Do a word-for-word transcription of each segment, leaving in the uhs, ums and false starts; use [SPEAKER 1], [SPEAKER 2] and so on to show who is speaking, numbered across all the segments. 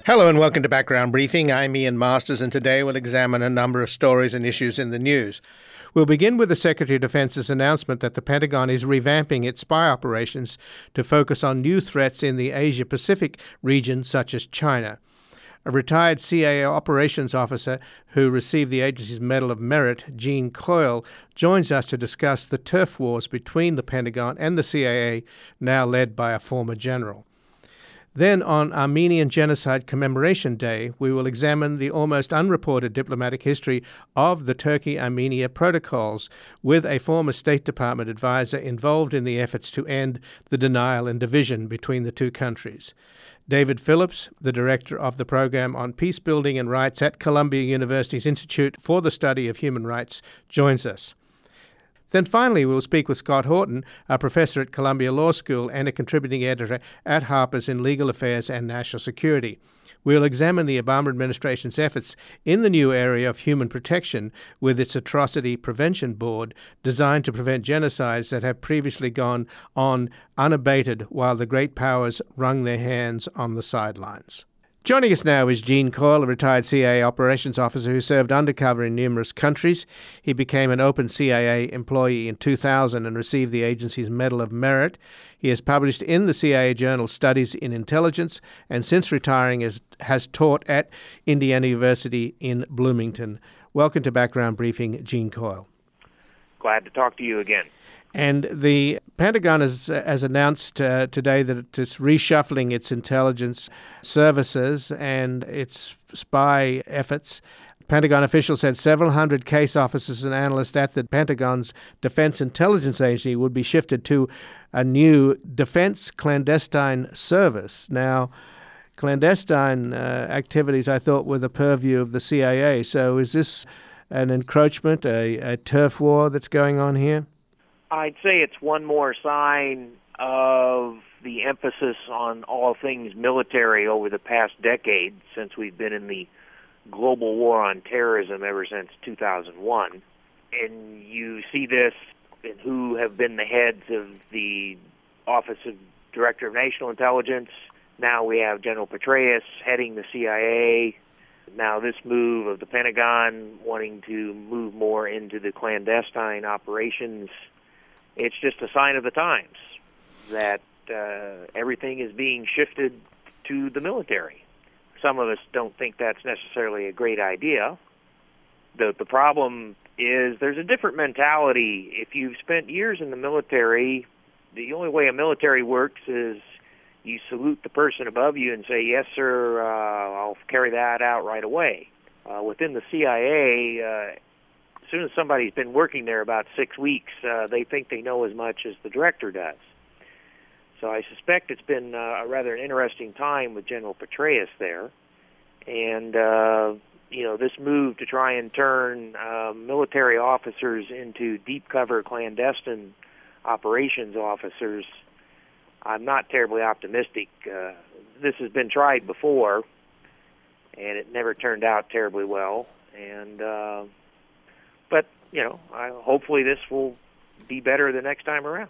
[SPEAKER 1] Hello and welcome to Background Briefing. I'm Ian Masters, and today we'll examine a number of stories and issues in the news. We'll begin with the Secretary of Defense's announcement that the Pentagon is revamping its spy operations to focus on new threats in the Asia-Pacific region, such as China. A retired C I A operations officer who received the agency's Medal of Merit, Gene Coyle, joins us to discuss the turf wars between the Pentagon and the C I A, now led by a former general. Then, on Armenian Genocide Commemoration Day, we will examine the almost unreported diplomatic history of the Turkey-Armenia protocols with a former State Department advisor involved in the efforts to end the denial and division between the two countries. David Phillips, the director of the program on peace building and rights at Columbia University's Institute for the Study of Human Rights, joins us. Then finally, we'll speak with Scott Horton, a professor at Columbia Law School and a contributing editor at Harper's in Legal Affairs and National Security. We'll examine the Obama administration's efforts in the new area of human protection with its Atrocity Prevention Board, designed to prevent genocides that have previously gone on unabated while the great powers wrung their hands on the sidelines. Joining us now is Gene Coyle, a retired C I A operations officer who served undercover in numerous countries. He became an open C I A employee in two thousand and received the agency's Medal of Merit. He has published in the C I A journal Studies in Intelligence, and since retiring has, has taught at Indiana University in Bloomington. Welcome to Background Briefing, Gene Coyle.
[SPEAKER 2] Glad to talk to you again.
[SPEAKER 1] And the Pentagon has, has announced uh, today that it's reshuffling its intelligence services and its spy efforts. Pentagon officials said several hundred case officers and analysts at the Pentagon's Defense Intelligence Agency would be shifted to a new Defense Clandestine Service. Now, clandestine uh, activities, I thought, were the purview of the C I A. So is this an encroachment, a, a turf war that's going on here?
[SPEAKER 2] I'd say it's one more sign of the emphasis on all things military over the past decade, since we've been in the global war on terrorism ever since two thousand one. And you see this in who have been the heads of the Office of Director of National Intelligence. Now we have General Petraeus heading the C I A. Now this move of the Pentagon wanting to move more into the clandestine operations. It's just a sign of the times that uh, everything is being shifted to the military. Some of us don't think that's necessarily a great idea. The, the problem is there's a different mentality. If you've spent years in the military, the only way a military works is you salute the person above you and say, yes, sir, uh, I'll carry that out right away. Uh, within the C I A, uh, as soon as somebody's been working there about six weeks, uh, they think they know as much as the director does. So I suspect it's been uh, a rather interesting time with General Petraeus there. And, uh, you know, this move to try and turn uh, military officers into deep cover clandestine operations officers, I'm not terribly optimistic. Uh, this has been tried before, and it never turned out terribly well. And, uh, But, you know, I, hopefully this will be better the next time around.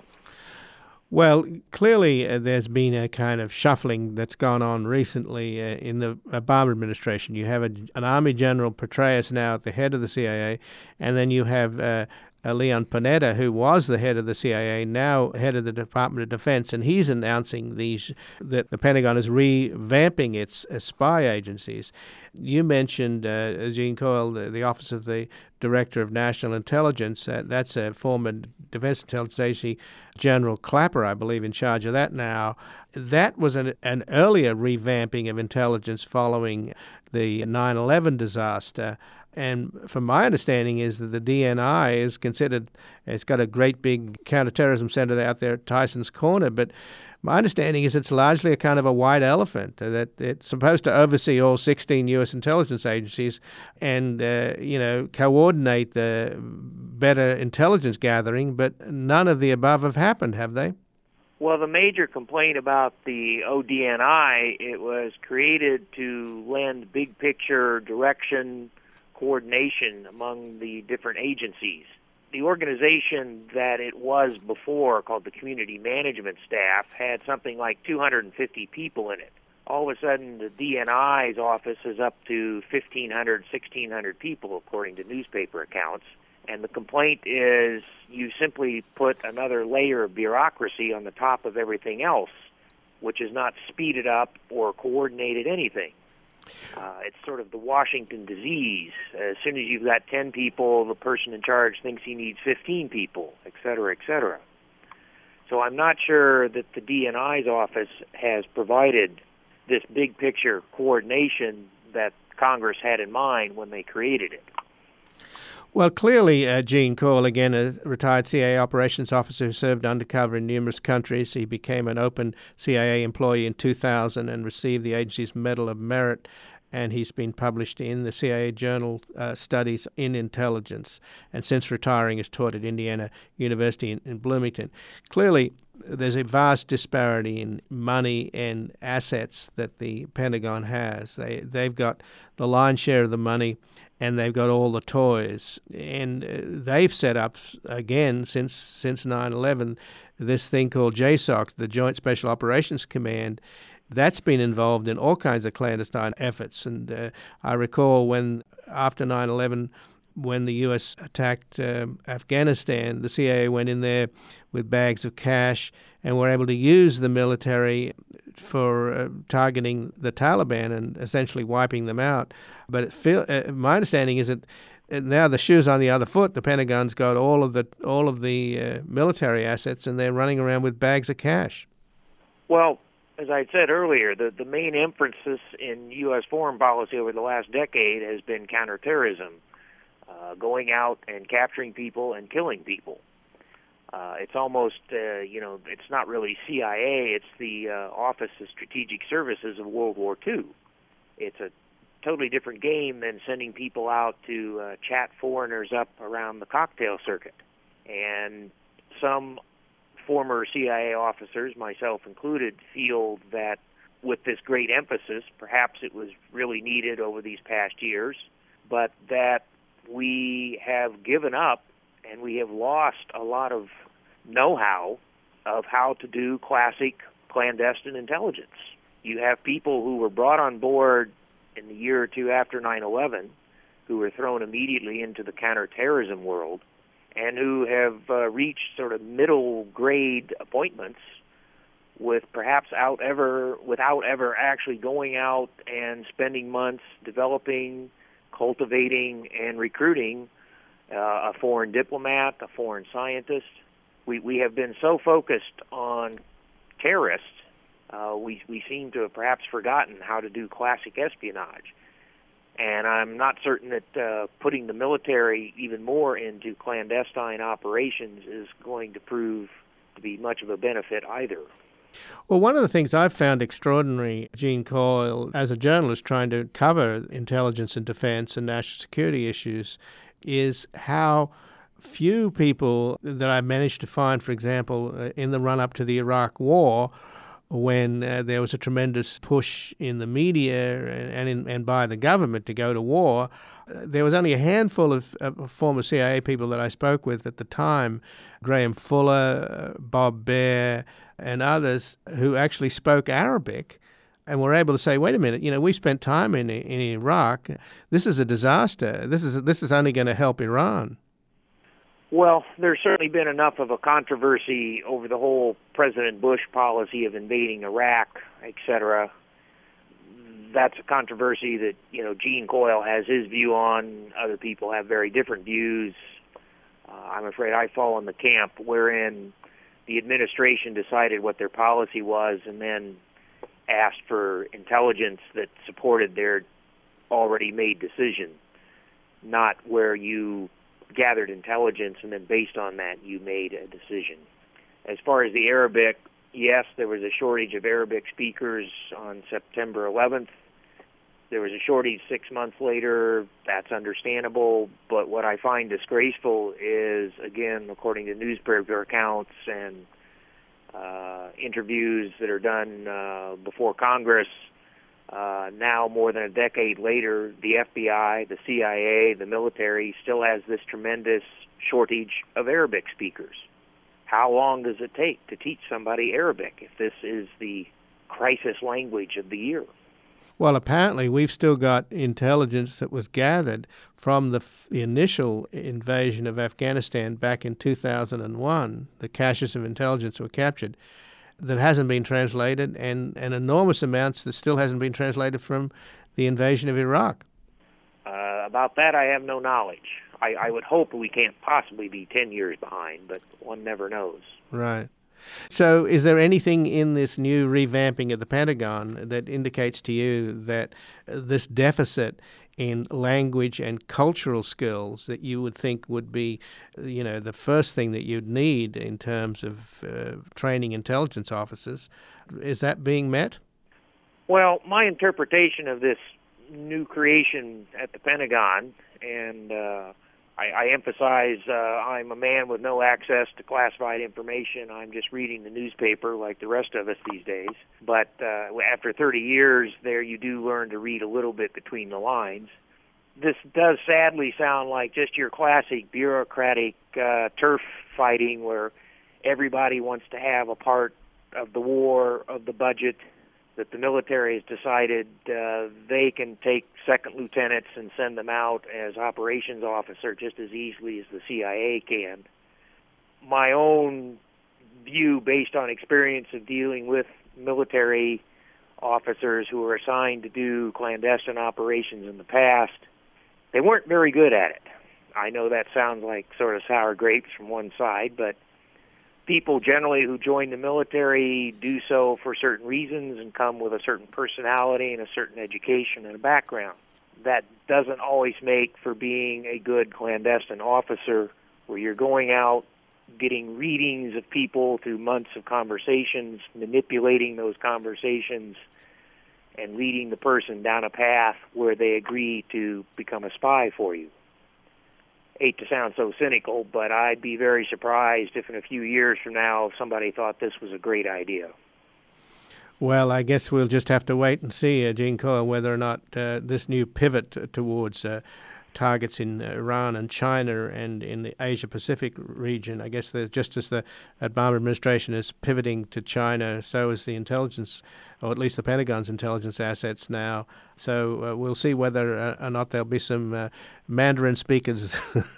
[SPEAKER 1] Well, clearly uh, there's been a kind of shuffling that's gone on recently uh, in the Obama administration. You have a, an Army General Petraeus now at the head of the C I A, and then you have uh, uh, Leon Panetta, who was the head of the C I A, now head of the Department of Defense, and he's announcing these that the Pentagon is revamping its uh, spy agencies. You mentioned, uh, Gene Coyle, the, the Office of the Director of National Intelligence. Uh, that's a former Defense Intelligence Agency General Clapper, I believe, in charge of that now. That was an, an earlier revamping of intelligence following the nine eleven disaster. And from my understanding is that the D N I is considered, it's got a great big counterterrorism center out there at Tyson's Corner, but my understanding is it's largely a kind of a white elephant, that it's supposed to oversee all sixteen U S intelligence agencies and, uh, you know, coordinate the better intelligence gathering, but none of the above have happened, have they?
[SPEAKER 2] Well, the major complaint about the O D N I, it was created to lend big picture direction, coordination among the different agencies. The organization that it was before, called the Community Management Staff, had something like two hundred fifty people in it. all of a sudden the D N I's office is up to fifteen hundred, sixteen hundred people, according to newspaper accounts. And the complaint is you simply put another layer of bureaucracy on the top of everything else, which has not speeded up or coordinated anything. Uh, it's sort of the Washington disease. As soon as you've got ten people, the person in charge thinks he needs fifteen people, et cetera, et cetera. So I'm not sure that the D N I's office has provided this big picture coordination that Congress had in mind when they created it.
[SPEAKER 1] Well, clearly, uh, Gene Coyle, again, a retired C I A operations officer who served undercover in numerous countries. He became an open C I A employee in two thousand and received the agency's Medal of Merit, and he's been published in the C I A Journal uh, Studies in Intelligence, and since retiring has taught at Indiana University in, in Bloomington. Clearly, there's a vast disparity in money and assets that the Pentagon has. They, they've got the lion's share of the money, and they've got all the toys. And uh, they've set up, again, since since nine eleven, this thing called J SOC, the Joint Special Operations Command. That's been involved in all kinds of clandestine efforts. And uh, I recall when, after nine eleven, when the U S attacked um, Afghanistan, the C I A went in there with bags of cash and were able to use the military for uh, targeting the Taliban and essentially wiping them out. But it feel, uh, my understanding is that now the shoe's on the other foot. The Pentagon's got all of the all of the uh, military assets, and they're running around with bags of cash.
[SPEAKER 2] Well, as I said earlier, the, the main emphasis in U S foreign policy over the last decade has been counterterrorism, uh, going out and capturing people and killing people. Uh, it's almost, uh, you know, it's not really C I A, it's the uh, Office of Strategic Services of World War Two. It's a totally different game than sending people out to uh, chat foreigners up around the cocktail circuit. And some former C I A officers, myself included, feel that with this great emphasis, perhaps it was really needed over these past years, but that we have given up and we have lost a lot of know-how of how to do classic clandestine intelligence. You have people who were brought on board in the year or two after nine eleven who were thrown immediately into the counterterrorism world and who have uh, reached sort of middle-grade appointments with perhaps out ever, without ever actually going out and spending months developing, cultivating, and recruiting uh, a foreign diplomat, a foreign scientist. We we have been so focused on terrorists, uh, we we seem to have perhaps forgotten how to do classic espionage. And I'm not certain that uh, putting the military even more into clandestine operations is going to prove to be much of a benefit either.
[SPEAKER 1] Well, one of the things I've found extraordinary, Gene Coyle, as a journalist trying to cover intelligence and defense and national security issues, is how few people that I've managed to find, for example, in the run-up to the Iraq War, when uh, there was a tremendous push in the media and and, in, and by the government to go to war, uh, there was only a handful of, of former C I A people that I spoke with at the time, Graham Fuller, uh, Bob Baer, and others, who actually spoke Arabic and were able to say, wait a minute, you know, we spent time in in Iraq. This is a disaster. This is this is only going to help Iran.
[SPEAKER 2] Well, there's certainly been enough of a controversy over the whole President Bush policy of invading Iraq, et cetera. That's a controversy that, you know, Gene Coyle has his view on. Other people have very different views. Uh, I'm afraid I fall in the camp wherein the administration decided what their policy was and then asked for intelligence that supported their already made decision, not where you gathered intelligence and then based on that you made a decision. As far as the Arabic, yes, there was a shortage of Arabic speakers on September eleventh. There was a shortage six months later. That's understandable. But what I find disgraceful is, again, according to newspaper accounts and uh, interviews that are done uh, before Congress, Uh, now, more than a decade later, the F B I, the C I A, the military still has this tremendous shortage of Arabic speakers. How long does it take to teach somebody Arabic if this is the crisis language of the year.
[SPEAKER 1] Well, apparently we've still got intelligence that was gathered from the, f- the initial invasion of Afghanistan back in two thousand one. The caches of intelligence were captured that hasn't been translated, and, and enormous amounts that still hasn't been translated from the invasion of Iraq.
[SPEAKER 2] Uh, about that, I have no knowledge. I, I would hope we can't possibly be ten years behind, but one never knows.
[SPEAKER 1] Right. So is there anything in this new revamping of the Pentagon that indicates to you that this deficit in language and cultural skills that you would think would be, you know, the first thing that you'd need in terms of uh, training intelligence officers, is that being met?
[SPEAKER 2] Well, my interpretation of this new creation at the Pentagon, and uh, I, I emphasize uh, I'm a man with no access to classified information. I'm just reading the newspaper like the rest of us these days. But uh, after thirty years there, you do learn to read a little bit between the lines. This does sadly sound like just your classic bureaucratic uh, turf fighting where everybody wants to have a part of the war, of the budget, that the military has decided uh, they can take second lieutenants and send them out as operations officer just as easily as the C I A can. My own view, based on experience of dealing with military officers who were assigned to do clandestine operations in the past, they weren't very good at it. I know that sounds like sort of sour grapes from one side, but people generally who join the military do so for certain reasons and come with a certain personality and a certain education and a background. That doesn't always make for being a good clandestine officer, where you're going out, getting readings of people through months of conversations, manipulating those conversations, and leading the person down a path where they agree to become a spy for you. Hate to sound so cynical, but I'd be very surprised if in a few years from now somebody thought this was a great idea.
[SPEAKER 1] Well, I guess we'll just have to wait and see, uh, Gene Coyle, whether or not uh, this new pivot t- towards uh, targets in Iran and China and in the Asia-Pacific region, I guess there's, just as the Obama administration is pivoting to China, so is the intelligence, or at least the Pentagon's intelligence assets now. So uh, we'll see whether uh, or not there'll be some uh, Mandarin speakers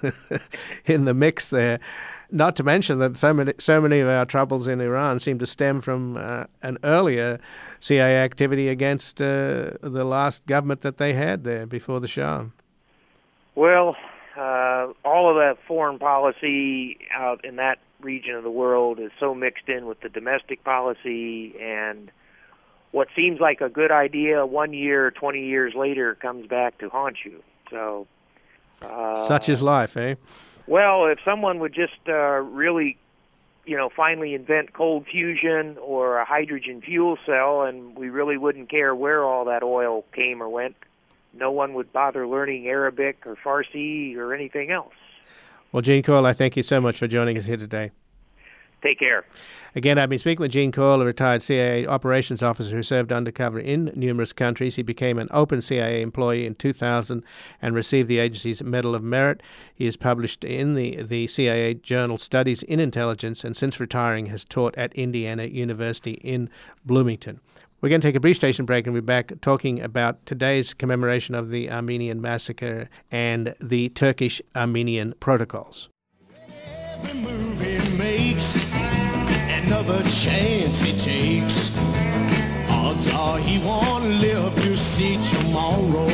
[SPEAKER 1] in the mix there. Not to mention that so many so many of our troubles in Iran seem to stem from uh, an earlier C I A activity against uh, the last government that they had there before the Shah.
[SPEAKER 2] Well, uh, all of that foreign policy out in that region of the world is so mixed in with the domestic policy, and what seems like a good idea one year, twenty years later, comes back to haunt you. So, uh,
[SPEAKER 1] such is life, eh?
[SPEAKER 2] Well, if someone would just uh, really, you know, finally invent cold fusion or a hydrogen fuel cell, and we really wouldn't care where all that oil came or went, no one would bother learning Arabic or Farsi or anything else.
[SPEAKER 1] Well, Gene Coyle, I thank you so much for joining us here today.
[SPEAKER 2] Take care.
[SPEAKER 1] Again, I've been speaking with Gene Coyle, a retired C I A operations officer who served undercover in numerous countries. He became an open C I A employee in two thousand and received the agency's Medal of Merit. He is published in the, the C I A journal Studies in Intelligence, and since retiring has taught at Indiana University in Bloomington. We're going to take a brief station break and we'll be back talking about today's commemoration of the Armenian massacre and the Turkish-Armenian protocols.
[SPEAKER 3] Every move he makes, another chance he takes. Odds are he won't live to see tomorrow.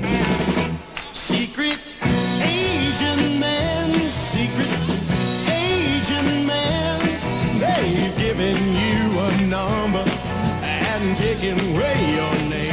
[SPEAKER 3] Secret agent man, secret agent man, they've given you a number and taken away your name.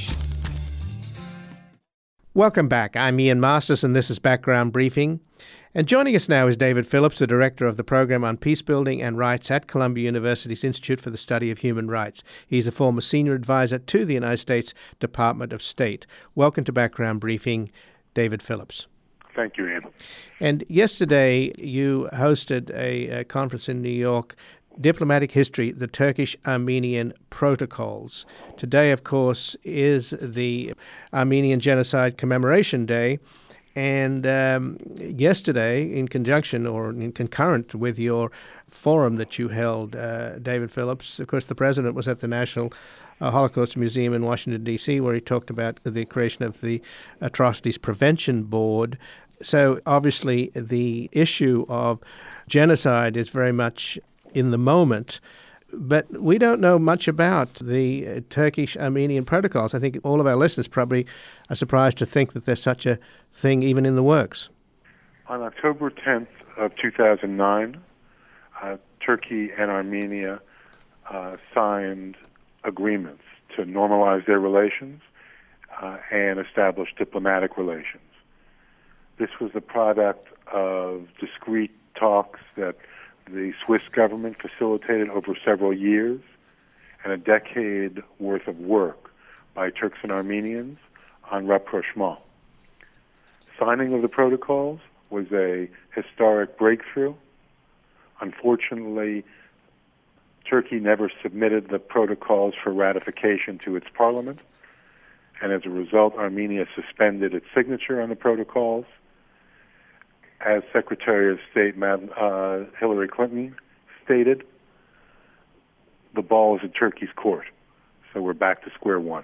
[SPEAKER 1] Welcome back. I'm Ian Masters, and this is Background Briefing. And joining us now is David Phillips, the Director of the Program on Peacebuilding and Rights at Columbia University's Institute for the Study of Human Rights. He's a former Senior Advisor to the United States Department of State. Welcome to Background Briefing, David Phillips.
[SPEAKER 4] Thank you, Ian.
[SPEAKER 1] And yesterday you hosted a, a conference in New York, Diplomatic History, the Turkish-Armenian Protocols. Today, of course, is the Armenian Genocide Commemoration Day. And um, yesterday, in conjunction or in concurrent with your forum that you held, uh, David Phillips, of course, the president was at the National uh, Holocaust Museum in Washington, D C, where he talked about the creation of the Atrocities Prevention Board. So obviously, the issue of genocide is very much in the moment. But we don't know much about the uh, Turkish-Armenian protocols. I think all of our listeners probably are surprised to think that there's such a thing even in the works.
[SPEAKER 4] On October tenth of two thousand nine, uh, Turkey and Armenia uh, signed agreements to normalize their relations uh, and establish diplomatic relations. This was the product of discreet talks that the Swiss government facilitated over several years and a decade worth of work by Turks and Armenians on rapprochement. Signing of the protocols was a historic breakthrough. Unfortunately, Turkey never submitted the protocols for ratification to its parliament, and as a result, Armenia suspended its signature on the protocols. As Secretary of State Madam, uh, Hillary Clinton stated, the ball is in Turkey's court. So we're back to square one.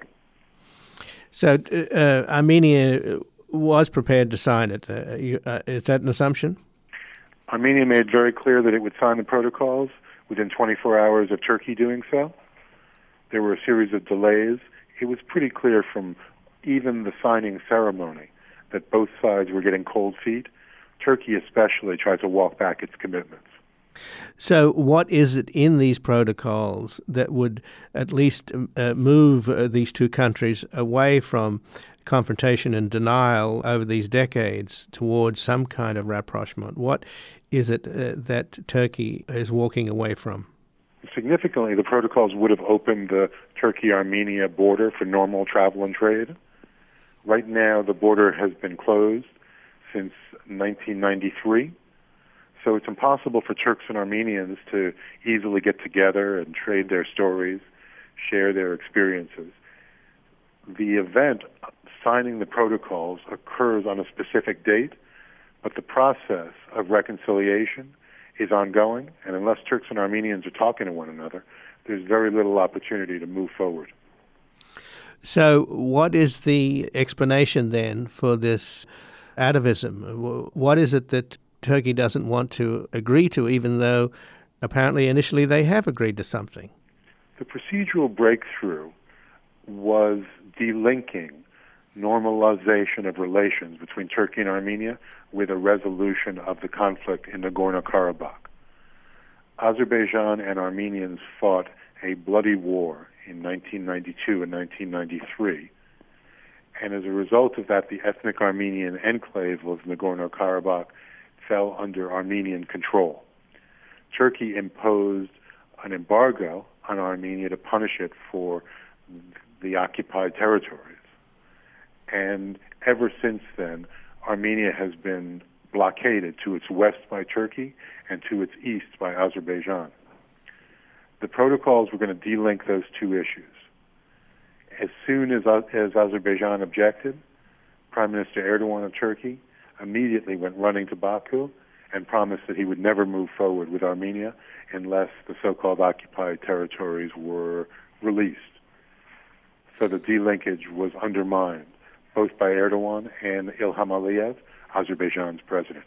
[SPEAKER 1] So uh, Armenia was prepared to sign it. Uh, you, uh, is that an assumption?
[SPEAKER 4] Armenia made very clear that it would sign the protocols within twenty-four hours of Turkey doing so. There were a series of delays. It was pretty clear from even the signing ceremony that both sides were getting cold feet. Turkey especially tried to walk back its commitments.
[SPEAKER 1] So what is it in these protocols that would at least uh, move uh, these two countries away from confrontation and denial over these decades towards some kind of rapprochement? What is it uh, that Turkey is walking away from?
[SPEAKER 4] Significantly, the protocols would have opened the Turkey-Armenia border for normal travel and trade. Right now, the border has been closed since nineteen ninety-three. So it's impossible for Turks and Armenians to easily get together and trade their stories, share their experiences. The event, signing the protocols, occurs on a specific date, but the process of reconciliation is ongoing, and unless Turks and Armenians are talking to one another, there's very little opportunity to move forward.
[SPEAKER 1] So what is the explanation then for this atavism? What is it that Turkey doesn't want to agree to, even though apparently initially they have agreed to something?
[SPEAKER 4] The procedural breakthrough was delinking normalization of relations between Turkey and Armenia with a resolution of the conflict in Nagorno-Karabakh. Azerbaijan and Armenians fought a bloody war in nineteen ninety-two and nineteen ninety-three. And as a result of that, the ethnic Armenian enclave of Nagorno-Karabakh fell under Armenian control. Turkey imposed an embargo on Armenia to punish it for the occupied territories. And ever since then, Armenia has been blockaded to its west by Turkey and to its east by Azerbaijan. The protocols were going to delink those two issues. As soon as, as Azerbaijan objected, Prime Minister Erdogan of Turkey immediately went running to Baku and promised that he would never move forward with Armenia unless the so-called occupied territories were released. So the delinkage was undermined, both by Erdogan and Ilham Aliyev, Azerbaijan's president.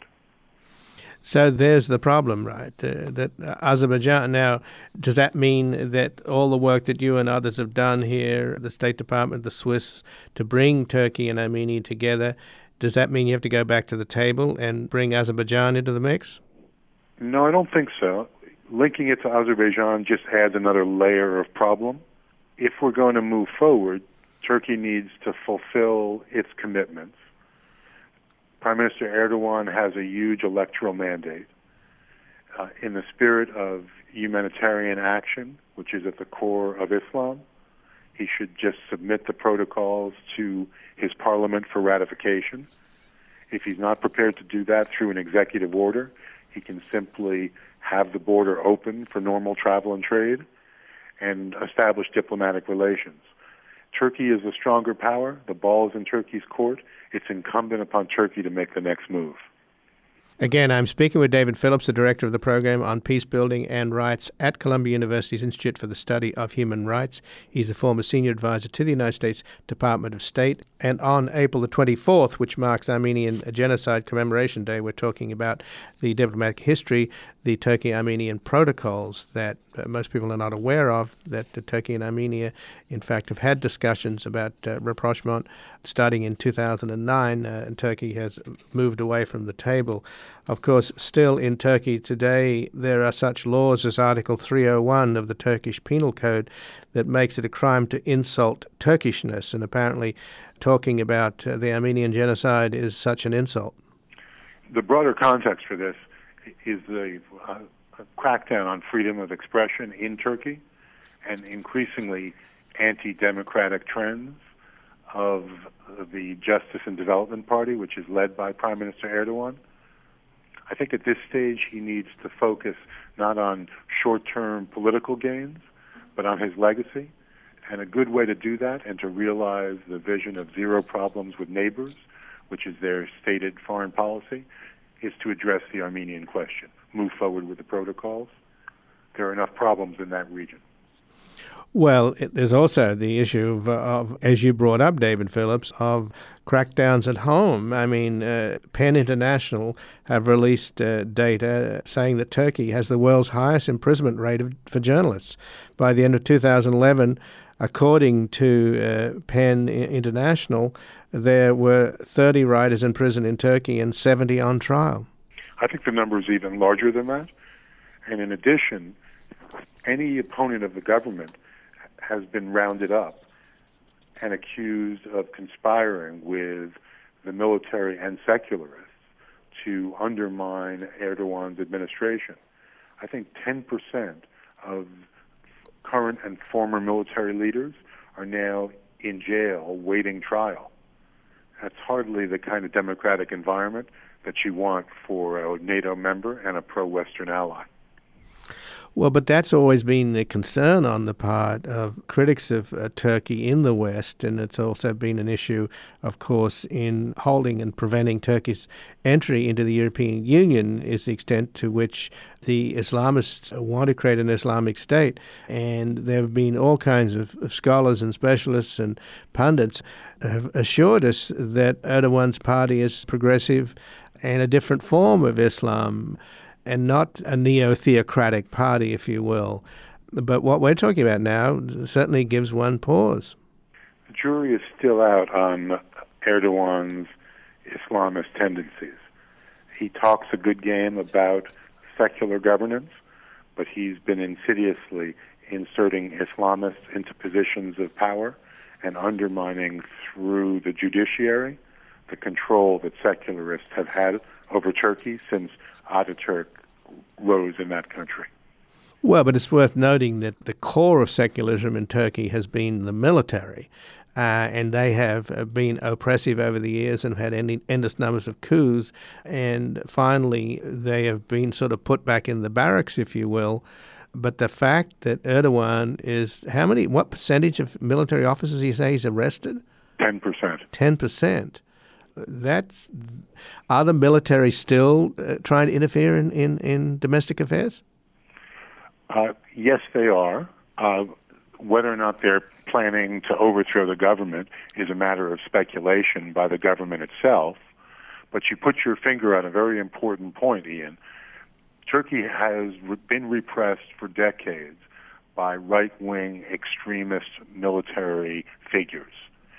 [SPEAKER 1] So there's the problem, right? Uh, that Azerbaijan, now, does that mean that all the work that you and others have done here, the State Department, the Swiss, to bring Turkey and Armenia together, does that mean you have to go back to the table and bring Azerbaijan into the mix?
[SPEAKER 4] No, I don't think so. Linking it to Azerbaijan just adds another layer of problem. If we're going to move forward, Turkey needs to fulfill its commitments, Prime Minister Erdogan has a huge electoral mandate. Uh, in the spirit of humanitarian action, which is at the core of Islam, he should just submit the protocols to his parliament for ratification. If he's not prepared to do that through an executive order, he can simply have the border open for normal travel and trade and establish diplomatic relations. Turkey is a stronger power. The ball is in Turkey's court. It's incumbent upon Turkey to make the next move.
[SPEAKER 1] Again, I'm speaking with David Phillips, the director of the program on peace building and rights at Columbia University's Institute for the Study of Human Rights. He's the former senior advisor to the United States Department of State. And on April the twenty-fourth, which marks Armenian Genocide Commemoration Day, we're talking about the diplomatic history, the Turkey-Armenian protocols that uh, most people are not aware of, that uh, Turkey and Armenia, in fact, have had discussions about uh, rapprochement starting in two thousand nine, uh, and Turkey has moved away from the table. Of course, still in Turkey today, there are such laws as Article three oh one of the Turkish Penal Code that makes it a crime to insult Turkishness, and apparently talking about uh, the Armenian genocide is such an insult.
[SPEAKER 4] The broader context for this is the uh, crackdown on freedom of expression in Turkey and increasingly anti-democratic trends of the Justice and Development Party, which is led by Prime Minister Erdogan. I think at this stage he needs to focus not on short-term political gains, but on his legacy. And a good way to do that and to realize the vision of zero problems with neighbors, which is their stated foreign policy, is to address the Armenian question, move forward with the protocols. There are enough problems in that region.
[SPEAKER 1] Well, it, there's also the issue of, of, as you brought up, David Phillips, of crackdowns at home. I mean, uh, PEN International have released uh, data saying that Turkey has the world's highest imprisonment rate of, for journalists. By the end of two thousand eleven, according to uh, PEN International, there were thirty writers in prison in Turkey and seventy on trial.
[SPEAKER 4] I think the number is even larger than that. And in addition, any opponent of the government has been rounded up and accused of conspiring with the military and secularists to undermine Erdogan's administration. I think ten percent of current and former military leaders are now in jail waiting trial. That's hardly the kind of democratic environment that you want for a NATO member and a pro-Western ally.
[SPEAKER 1] Well, but that's always been the concern on the part of critics of uh, Turkey in the West, and it's also been an issue, of course, in holding and preventing Turkey's entry into the European Union is the extent to which the Islamists want to create an Islamic state. And there have been all kinds of, of scholars and specialists and pundits have assured us that Erdogan's party is progressive and a different form of Islam, and not a neo-theocratic party, if you will. But what we're talking about now certainly gives one pause.
[SPEAKER 4] The jury is still out on Erdogan's Islamist tendencies. He talks a good game about secular governance, but he's been insidiously inserting Islamists into positions of power and undermining through the judiciary the control that secularists have had over Turkey since Ataturk rose in that country.
[SPEAKER 1] Well, but it's worth noting that the core of secularism in Turkey has been the military, uh, and they have been oppressive over the years and had any, endless numbers of coups, and finally they have been sort of put back in the barracks, if you will. But the fact that Erdogan is, how many, what percentage of military officers you say he's arrested?
[SPEAKER 4] Ten percent.
[SPEAKER 1] Ten percent. That's, are the military still uh, trying to interfere in, in, in domestic affairs?
[SPEAKER 4] Uh, yes, they are. Uh, whether or not they're planning to overthrow the government is a matter of speculation by the government itself. But you put your finger on a very important point, Ian. Turkey has re- been repressed for decades by right-wing extremist military figures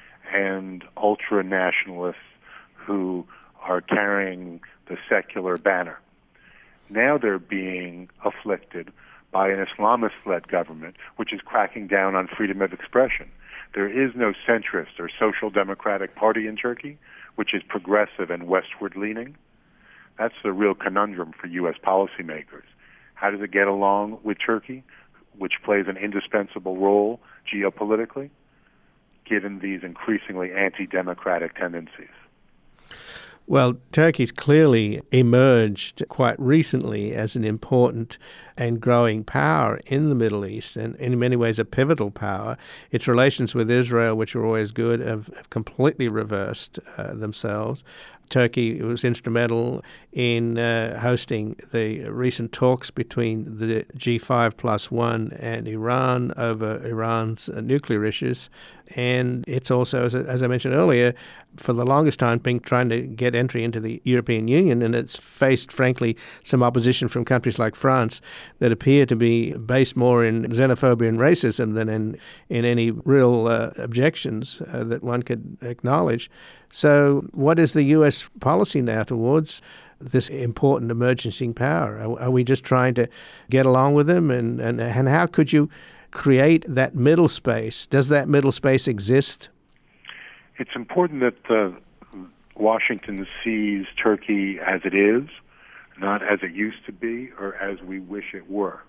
[SPEAKER 4] and ultra-nationalists who are carrying the secular banner. Now they're being afflicted by an Islamist-led government, which is cracking down on freedom of expression. There is no centrist or social democratic party in Turkey. which is progressive and westward leaning. That's the real conundrum for U S policymakers. How does it get along with Turkey, which plays an indispensable role geopolitically, given these increasingly anti-democratic tendencies?
[SPEAKER 1] Well, Turkey's clearly emerged quite recently as an important and growing power in the Middle East, and in many ways a pivotal power. Its relations with Israel, which were always good, have, have completely reversed uh, themselves. Turkey was instrumental in uh, hosting the recent talks between the G five plus one and Iran over Iran's uh, nuclear issues. And it's also, as, as I mentioned earlier, for the longest time been trying to get entry into the European Union, and it's faced, frankly, some opposition from countries like France that appear to be based more in xenophobia and racism than in, in any real uh, objections uh, that one could acknowledge. So what is the U S policy now towards this important emerging power? Are, are we just trying to get along with them? And, and, and how could you create that middle space? Does that middle space exist?
[SPEAKER 4] It's important that uh, Washington sees Turkey as it is, not as it used to be or as we wish it were.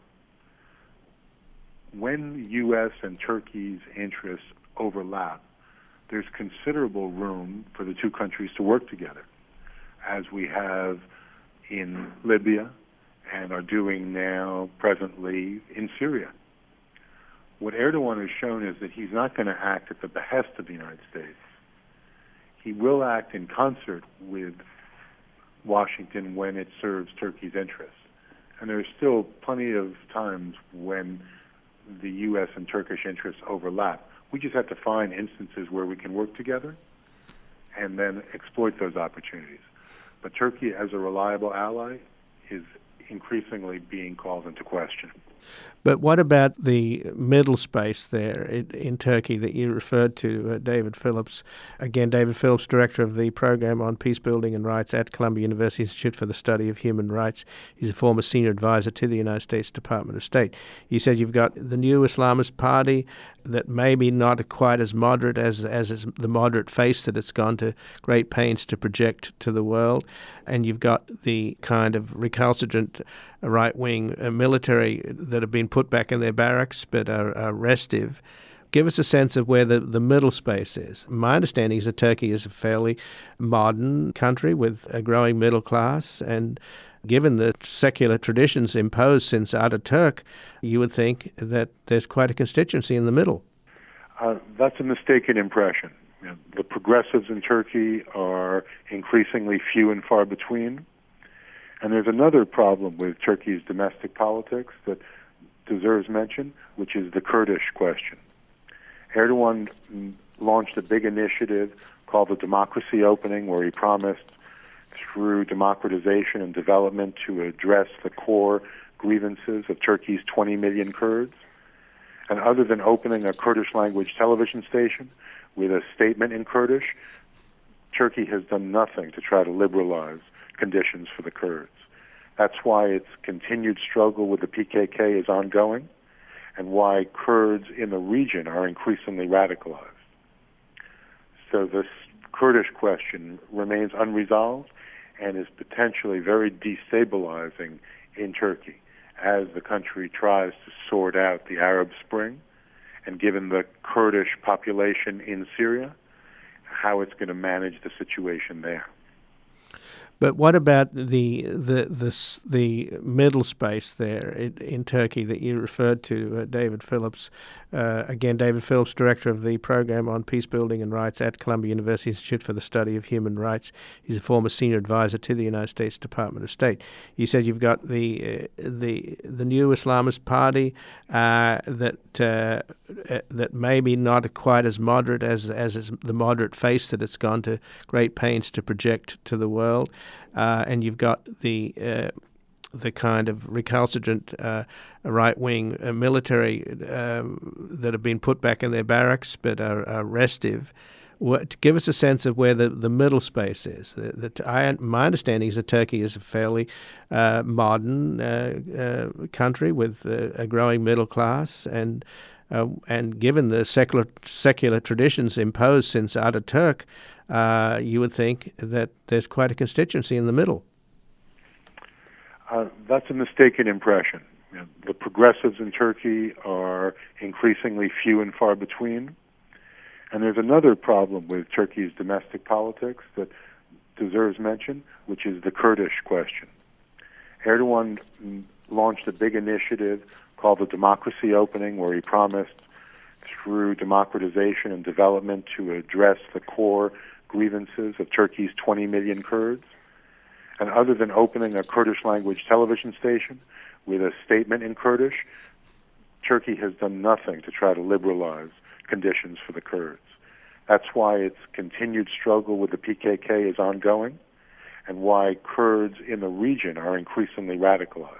[SPEAKER 4] When U S and Turkey's interests overlap, there's considerable room for the two countries to work together, as we have in Libya and are doing now presently in Syria. What Erdogan has shown is that he's not going to act at the behest of the United States. He will act in concert with Washington when it serves Turkey's interests. And there are still plenty of times when the U S and Turkish interests overlap. We just have to find instances where we can work together and then exploit those opportunities. But Turkey, as a reliable ally, is increasingly being called into question.
[SPEAKER 1] But what about the middle space there in, in Turkey that you referred to, uh, David Phillips? Again, David Phillips, Director of the Program on Peace Building and Rights at Columbia University Institute for the Study of Human Rights. He's a former senior advisor to the United States Department of State. You said you've got the new Islamist party that maybe not quite as moderate as, as is the moderate face that it's gone to great pains to project to the world. And you've got the kind of recalcitrant right-wing uh, military that have been put back in their barracks but are, are restive. Give us a sense of where the, the middle space is. My understanding is that Turkey is a fairly modern country with a growing middle class, and given the secular traditions imposed since Ataturk, you would think that there's quite a constituency in the middle.
[SPEAKER 4] Uh, that's a mistaken impression. You know, the progressives in Turkey are increasingly few and far between. And there's another problem with Turkey's domestic politics that deserves mention, which is the Kurdish question. Erdogan launched a big initiative called the Democracy Opening, where he promised through democratization and development to address the core grievances of Turkey's twenty million Kurds. And other than opening a Kurdish language television station with a statement in Kurdish, Turkey has done nothing to try to liberalize conditions for the Kurds. That's why its continued struggle with the P K K is ongoing, and why Kurds in the region are increasingly radicalized. So this Kurdish question remains unresolved and is potentially very destabilizing in Turkey as the country tries to sort out the Arab Spring, and given the Kurdish population in Syria, how it's going to manage the situation there.
[SPEAKER 1] But what about the the the, the middle space there in, in Turkey that you referred to, uh, David Phillips? Uh, again, David Phillips, Director of the Program on Peace Building and Rights at Columbia University Institute for the Study of Human Rights. He's a former senior advisor to the United States Department of State. You said you've got the uh, the the new Islamist party uh, that uh, uh, that maybe not quite as moderate as as is the moderate face that it's gone to great pains to project to the world. Uh, and you've got the uh, the kind of recalcitrant uh, right-wing uh, military uh, that have been put back in their barracks but are, are restive. What, give us a sense of where the, the middle space is. The, the, I, my understanding is that Turkey is a fairly uh, modern uh, uh, country with uh, a growing middle class, and Uh, and given the secular secular traditions imposed since Ataturk, uh, you would think that there's quite a constituency in the middle.
[SPEAKER 4] Uh, that's a mistaken impression. You know, the progressives in Turkey are increasingly few and far between. And there's another problem with Turkey's domestic politics that deserves mention, which is the Kurdish question. Erdogan launched a big initiative called the Democracy Opening, where he promised through democratization and development to address the core grievances of Turkey's twenty million Kurds. And other than opening a Kurdish language television station with a statement in Kurdish, Turkey has done nothing to try to liberalize conditions for the Kurds. That's why its continued struggle with the P K K is ongoing, and why Kurds in the region are increasingly radicalized.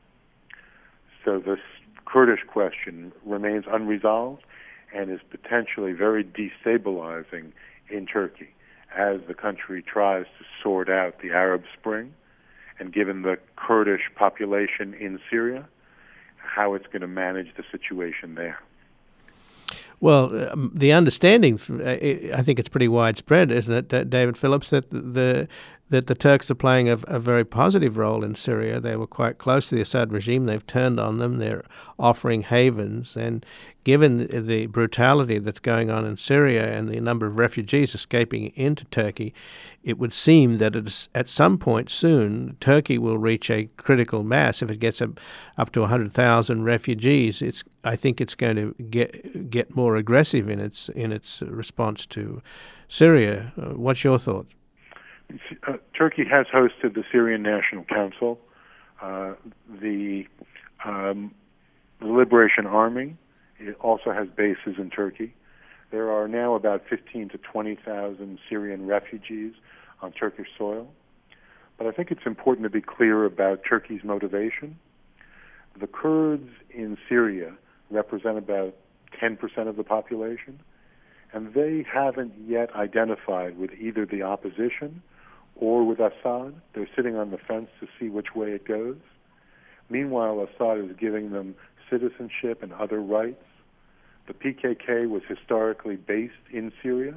[SPEAKER 4] So this Kurdish question remains unresolved and is potentially very destabilizing in Turkey as the country tries to sort out the Arab Spring, and given the Kurdish population in Syria, how it's going to manage the situation there.
[SPEAKER 1] Well, um, the understanding, I think it's pretty widespread, isn't it, that David Phillips, that the that the Turks are playing a, a very positive role in Syria. They were quite close to the Assad regime. They've turned on them. They're offering havens. And given the brutality that's going on in Syria and the number of refugees escaping into Turkey, it would seem that it's, at some point soon, Turkey will reach a critical mass. If it gets up, up to one hundred thousand refugees, it's I think it's going to get get more aggressive in its in its response to Syria. Uh, what's your thoughts?
[SPEAKER 4] Uh, Turkey has hosted the Syrian National Council. Uh, the, um, the Liberation Army it also has bases in Turkey. There are now about fifteen to twenty thousand Syrian refugees on Turkish soil. But I think it's important to be clear about Turkey's motivation. The Kurds in Syria represent about ten percent of the population, and they haven't yet identified with either the opposition or with Assad. They're sitting on the fence to see which way it goes. Meanwhile, Assad is giving them citizenship and other rights. The P K K was historically based in Syria.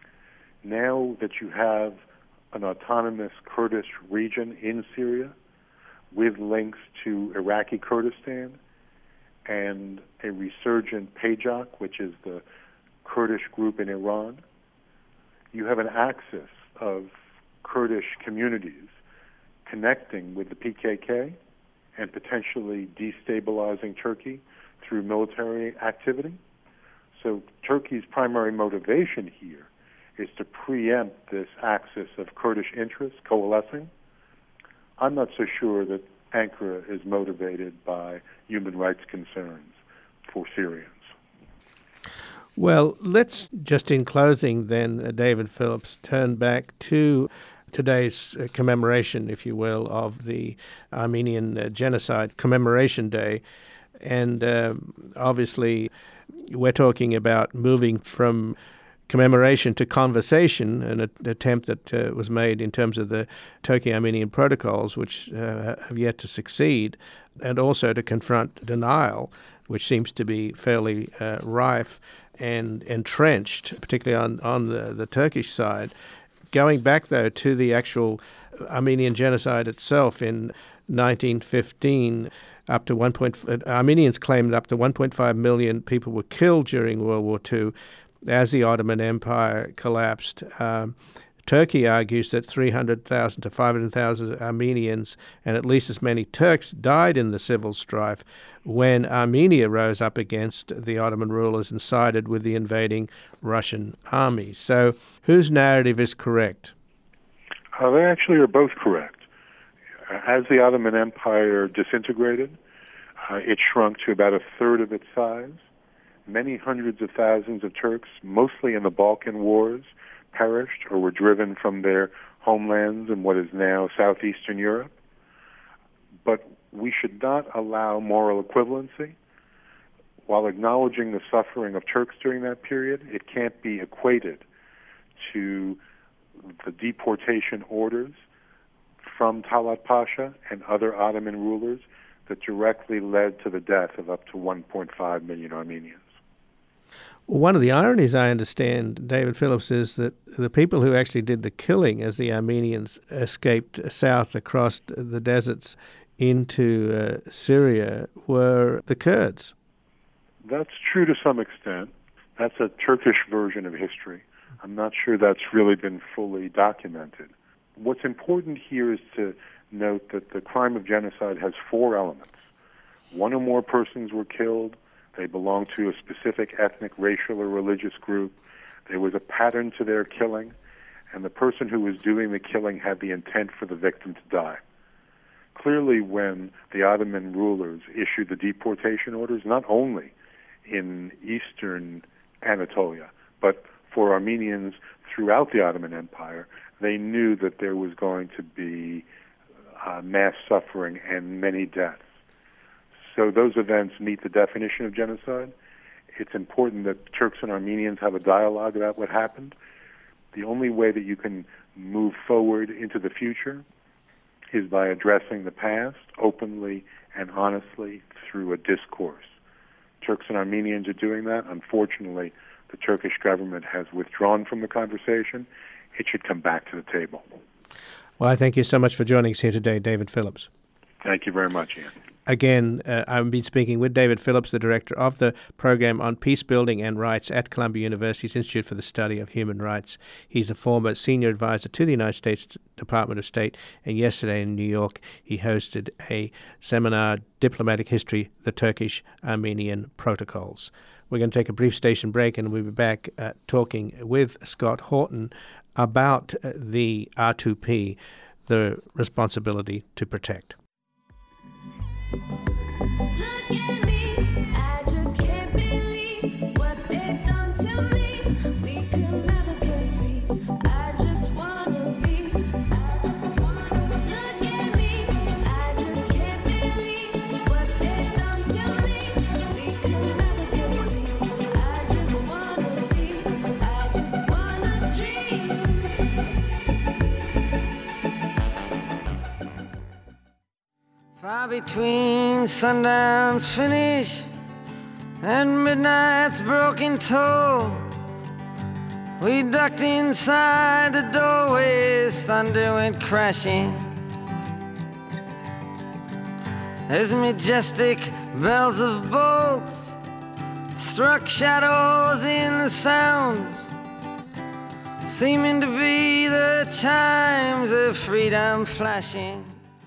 [SPEAKER 4] Now that you have an autonomous Kurdish region in Syria with links to Iraqi Kurdistan and a resurgent P A J A K, which is the Kurdish group in Iran, you have an axis of Kurdish communities connecting with the P K K and potentially destabilizing Turkey through military activity. So Turkey's primary motivation here is to preempt this axis of Kurdish interests coalescing. I'm not so sure that Ankara is motivated by human rights concerns for Syrians.
[SPEAKER 1] Well, let's just in closing then, uh, David Phillips, turn back to today's uh, commemoration, if you will, of the Armenian uh, Genocide Commemoration Day. And uh, obviously, we're talking about moving from commemoration to conversation, an a- attempt that uh, was made in terms of the Turkey-Armenian protocols, which uh, have yet to succeed, and also to confront denial, which seems to be fairly uh, rife and entrenched, particularly on, on the, the Turkish side. Going back, though, to the actual Armenian genocide itself in nineteen fifteen, up to one point, Armenians claimed up to one point five million people were killed during World War Two as the Ottoman Empire collapsed. Um, Turkey argues that three hundred thousand to five hundred thousand Armenians and at least as many Turks died in the civil strife when Armenia rose up against the Ottoman rulers and sided with the invading Russian army. So whose narrative is correct?
[SPEAKER 4] Uh, they actually are both correct. As the Ottoman Empire disintegrated, uh, it shrunk to about a third of its size. Many hundreds of thousands of Turks, mostly in the Balkan Wars, perished or were driven from their homelands in what is now southeastern Europe. But we should not allow moral equivalency. While acknowledging the suffering of Turks during that period, it can't be equated to the deportation orders from Talat Pasha and other Ottoman rulers that directly led to the death of up to one point five million Armenians.
[SPEAKER 1] One of the ironies, I understand, David Phillips, is that the people who actually did the killing as the Armenians escaped south across the deserts into uh, Syria were the Kurds.
[SPEAKER 4] That's true to some extent. That's a Turkish version of history. I'm not sure that's really been fully documented. What's important here is to note that the crime of genocide has four elements. One or more persons were killed. They belonged to a specific ethnic, racial, or religious group. There was a pattern to their killing, and the person who was doing the killing had the intent for the victim to die. Clearly, when the Ottoman rulers issued the deportation orders, not only in eastern Anatolia, but for Armenians throughout the Ottoman Empire, they knew that there was going to be uh, mass suffering and many deaths. So those events meet the definition of genocide. It's important that Turks and Armenians have a dialogue about what happened. The only way that you can move forward into the future is by addressing the past openly and honestly through a discourse. Turks and Armenians are doing that. Unfortunately, the Turkish government has withdrawn from the conversation. It should come back to the table.
[SPEAKER 1] Well, I thank you so much for joining us here today, David Phillips.
[SPEAKER 4] Thank you very much, Ian.
[SPEAKER 1] Again, uh, I've been speaking with David Phillips, the director of the program on peace building and rights at Columbia University's Institute for the Study of Human Rights. He's a former senior advisor to the United States Department of State, and yesterday in New York, he hosted a seminar, Diplomatic History, the Turkish-Armenian Protocols. We're going to take a brief station break, and we'll be back uh, talking with Scott Horton about uh, the R two P, the responsibility to protect.
[SPEAKER 5] Look at me, I just can't believe what they've done to me. We could never get free. I just wanna be, I just wanna. Look at me, I just can't believe what they've done to me. We could never get free. I just wanna be, I just wanna dream.
[SPEAKER 6] Far between sundown's finish and midnight's broken toll, we ducked inside the doorways, thunder went crashing as majestic bells of bolts struck shadows in the sounds, seeming to be the chimes of freedom flashing.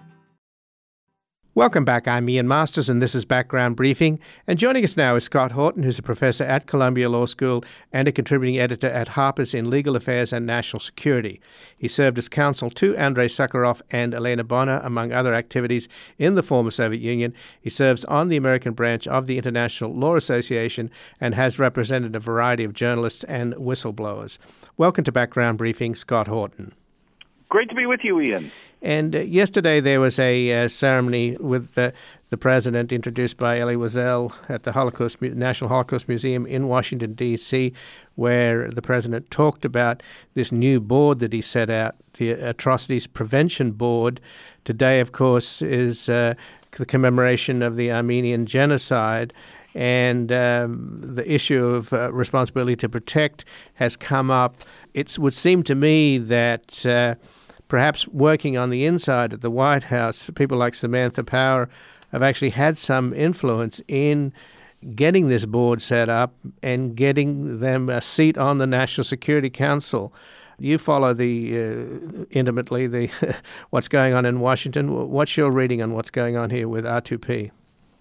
[SPEAKER 1] Welcome back. I'm Ian Masters, and this is Background Briefing. And joining us now is Scott Horton, who's a professor at Columbia Law School and a contributing editor at Harper's in Legal Affairs and National Security. He served as counsel to Andrei Sakharov and Elena Bonner, among other activities in the former Soviet Union. He serves on the American branch of the International Law Association and has represented a variety of journalists and whistleblowers. Welcome to Background Briefing, Scott Horton.
[SPEAKER 7] Great to be with you, Ian.
[SPEAKER 1] And uh, yesterday there was a uh, ceremony with uh, the president introduced by Elie Wiesel at the Holocaust National Holocaust Museum in Washington, D C, where the president talked about this new board that he set out, the Atrocities Prevention Board. Today, of course, is uh, the commemoration of the Armenian genocide. And um, the issue of uh, responsibility to protect has come up. It would seem to me that uh, perhaps working on the inside at the White House, people like Samantha Power have actually had some influence in getting this board set up and getting them a seat on the National Security Council. You follow the uh, intimately the what's going on in Washington. What's your reading on what's going on here with R two P?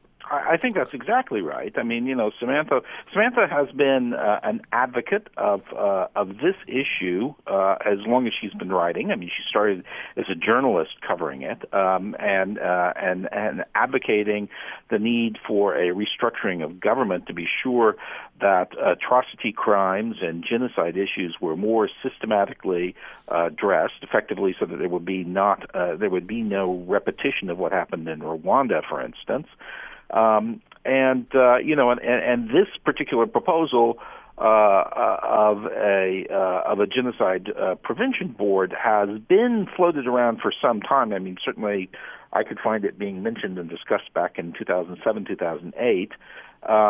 [SPEAKER 7] I think that's exactly right. I mean, you know, Samantha Samantha has been uh, an advocate of uh, of this issue uh, as long as she's been writing. I mean, she started as a journalist covering it um, and uh, and and advocating the need for a restructuring of government to be sure that atrocity crimes and genocide issues were more systematically uh, addressed effectively, so that there would be not uh, there would be no repetition of what happened in Rwanda, for instance. Um, and, uh, you know, and, and this particular proposal uh, uh, of a uh, of a genocide uh, prevention board has been floated around for some time. I mean, certainly I could find it being mentioned and discussed back in two thousand seven, two thousand eight. Um,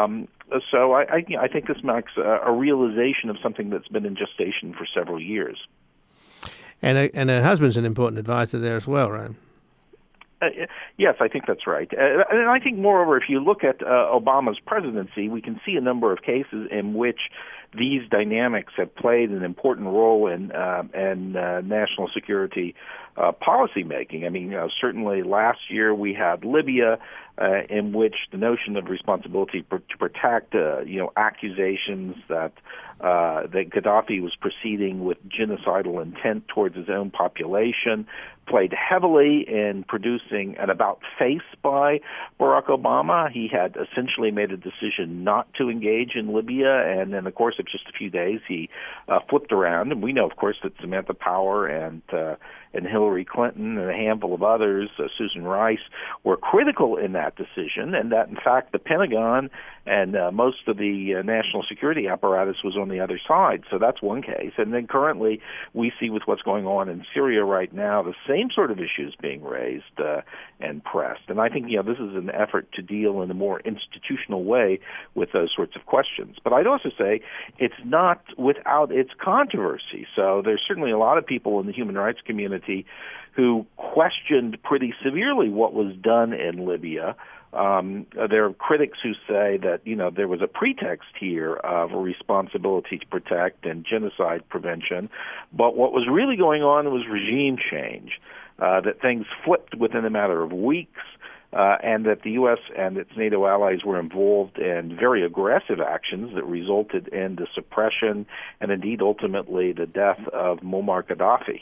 [SPEAKER 7] So I, I, you know, I think this marks a, a realization of something that's been in gestation for several years.
[SPEAKER 1] And a, and her husband's an important advisor there as well, right?
[SPEAKER 7] Uh, yes, I think that's right. Uh, and I think, moreover, if you look at uh, Obama's presidency, we can see a number of cases in which these dynamics have played an important role in uh, in uh, national security uh, policy making. I mean, you know, certainly last year we had Libya, uh, in which the notion of responsibility pr- to protect, uh, you know, accusations that uh, that Gaddafi was proceeding with genocidal intent towards his own population played heavily in producing an about face by Barack Obama. He had essentially made a decision not to engage in Libya, and in the course of just a few days, he uh, flipped around. And we know, of course, that Samantha Power and uh, and Hillary Clinton and a handful of others, uh, Susan Rice, were critical in that decision, and that, in fact, the Pentagon and uh, most of the uh, national security apparatus was on the other side. So that's one case. And then currently we see with what's going on in Syria right now, the same sort of issues being raised uh, and pressed. And I think, you know, this is an effort to deal in a more institutional way with those sorts of questions. But I'd also say it's not without its controversy. So there's certainly a lot of people in the human rights community who questioned pretty severely what was done in Libya. Um, there are critics who say that, you know, there was a pretext here of a responsibility to protect and genocide prevention, but what was really going on was regime change, uh, that things flipped within a matter of weeks, uh, and that the U S and its NATO allies were involved in very aggressive actions that resulted in the suppression and indeed ultimately the death of Muammar Gaddafi.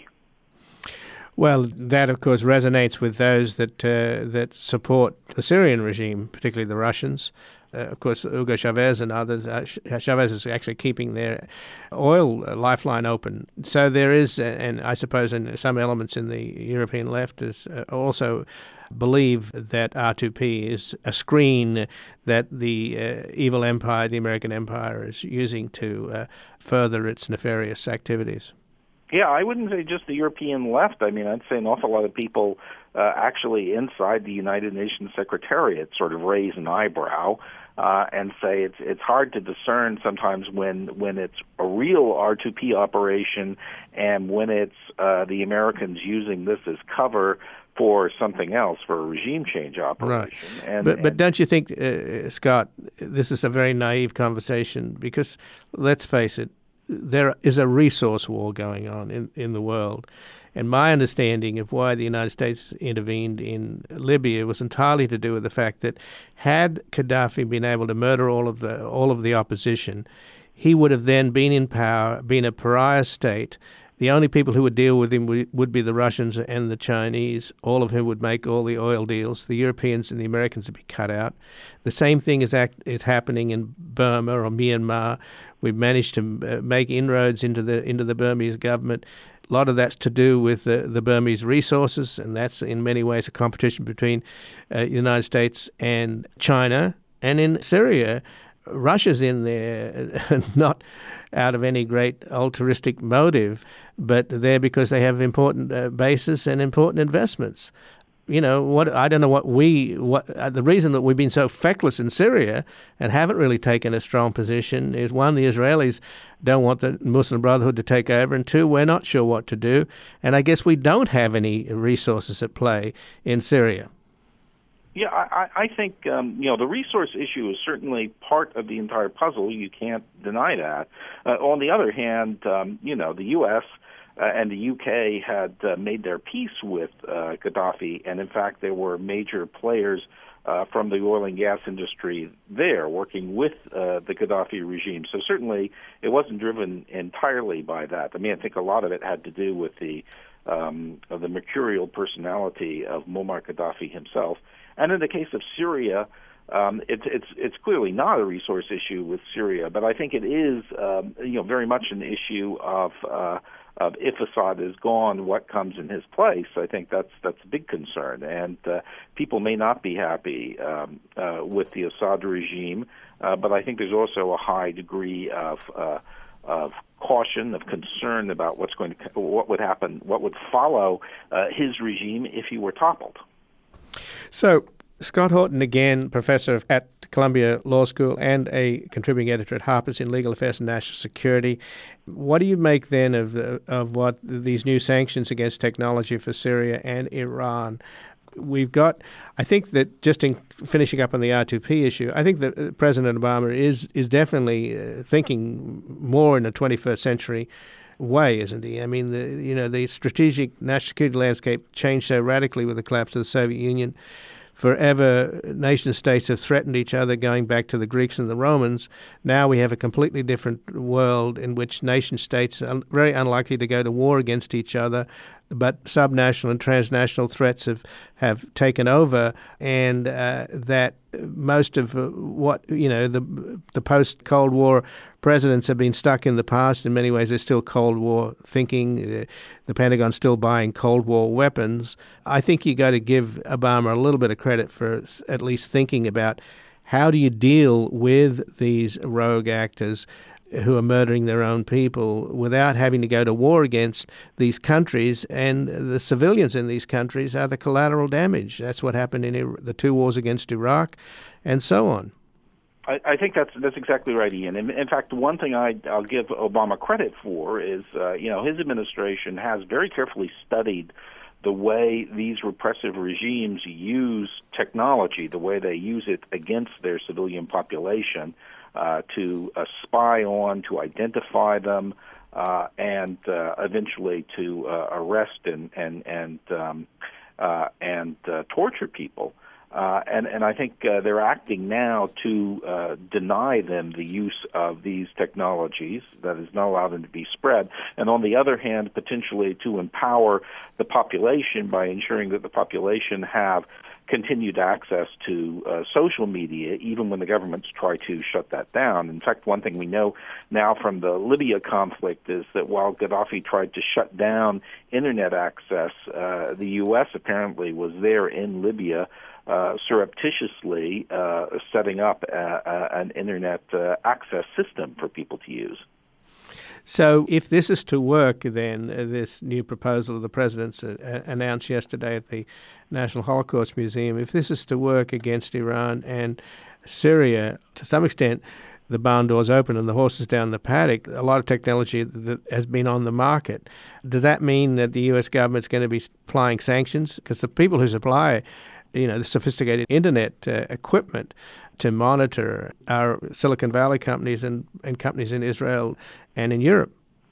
[SPEAKER 1] Well, that, of course, resonates with those that uh, that support the Syrian regime, particularly the Russians. Uh, of course, Hugo Chavez and others. Uh, Chavez is actually keeping their oil lifeline open. So there is, and I suppose in some elements in the European left is uh, also believe that R two P is a screen that the uh, evil empire, the American empire, is using to uh, further its nefarious activities.
[SPEAKER 7] Yeah, I wouldn't say just the European left. I mean, I'd say an awful lot of people uh, actually inside the United Nations Secretariat sort of raise an eyebrow uh, and say it's it's hard to discern sometimes when when it's a real R two P operation and when it's uh, the Americans using this as cover for something else, for a regime change operation.
[SPEAKER 1] Right.
[SPEAKER 7] And,
[SPEAKER 1] but, but
[SPEAKER 7] and,
[SPEAKER 1] don't you think, uh, Scott, this is a very naive conversation because, let's face it, there is a resource war going on in, in the world. And my understanding of why the United States intervened in Libya was entirely to do with the fact that had Gaddafi been able to murder all of the all of the opposition, he would have then been in power, been a pariah state. The only people who would deal with him would be the Russians and the Chinese, all of whom would make all the oil deals. The Europeans and the Americans would be cut out. The same thing is act, is happening in Burma or Myanmar. We've managed to make inroads into the into the Burmese government. A lot of that's to do with the, the Burmese resources, and that's in many ways a competition between uh, the United States and China. And in Syria, Russia's in there not out of any great altruistic motive, but there because they have important uh, bases and important investments. You know, what I don't know what we, what uh, the reason that we've been so feckless in Syria and haven't really taken a strong position is, one, the Israelis don't want the Muslim Brotherhood to take over, and two, we're not sure what to do. And I guess we don't have any resources at play in Syria.
[SPEAKER 7] Yeah, I, I think, um, you know, the resource issue is certainly part of the entire puzzle. You can't deny that. Uh, on the other hand, um, you know, the U S Uh, and the U K had uh, made their peace with uh, Gaddafi, and in fact there were major players uh, from the oil and gas industry there working with uh, the Gaddafi regime. So certainly it wasn't driven entirely by that. I mean, I think a lot of it had to do with the um, of the mercurial personality of Muammar Gaddafi himself. And in the case of Syria, Um, it's it's it's clearly not a resource issue with Syria, but I think it is um, you know very much an issue of uh, of if Assad is gone, what comes in his place. I think that's that's a big concern, and uh, people may not be happy um, uh, with the Assad regime, uh, but I think there's also a high degree of uh, of caution, of concern about what's going to what would happen, what would follow uh, his regime if he were toppled.
[SPEAKER 1] So, Scott Horton, again, professor at Columbia Law School and a contributing editor at Harper's in Legal Affairs and National Security. What do you make then of of what these new sanctions against technology for Syria and Iran? We've got, I think that just in finishing up on the R two P issue, I think that President Obama is is definitely uh, thinking more in a twenty-first century way, isn't he? I mean, the you know the strategic national security landscape changed so radically with the collapse of the Soviet Union. Forever, nation states have threatened each other, going back to the Greeks and the Romans. Now we have a completely different world in which nation states are very unlikely to go to war against each other, but subnational and transnational threats have, have taken over, and uh, that most of uh, what, you know, the the post-Cold War presidents have been stuck in the past. In many ways, they're still Cold War thinking. Uh, the Pentagon's still buying Cold War weapons. I think you got to give Obama a little bit of credit for at least thinking about how do you deal with these rogue actors who are murdering their own people without having to go to war against these countries, and the civilians in these countries are the collateral damage. That's what happened in Ir- the two wars against Iraq and so on.
[SPEAKER 7] I, I think that's that's exactly right, Ian. In, in fact, one thing I, I'll give Obama credit for is, uh, you know, his administration has very carefully studied the way these repressive regimes use technology, the way they use it against their civilian population, uh, to uh, spy on, to identify them, uh, and uh, eventually to uh, arrest and and and um, uh, and uh, torture people. Uh, and, and I think uh, they're acting now to uh, deny them the use of these technologies, that is, not allow them to be spread, and on the other hand, potentially to empower the population by ensuring that the population have continued access to uh, social media, even when the governments try to shut that down. In fact, one thing we know now from the Libya conflict is that while Gaddafi tried to shut down Internet access, uh, the U S apparently was there in Libya Uh, surreptitiously uh, setting up uh, uh, an Internet uh, access system for people to use.
[SPEAKER 1] So if this is to work, then, uh, this new proposal the President's uh, announced yesterday at the National Holocaust Museum, if this is to work against Iran and Syria, to some extent, the barn door's open and the horse is down the paddock. A lot of technology that has been on the market. Does that mean that the U S government's going to be applying sanctions? Because the people who supply you know, the sophisticated Internet uh, equipment to monitor our Silicon Valley companies and, and companies in Israel and in Europe.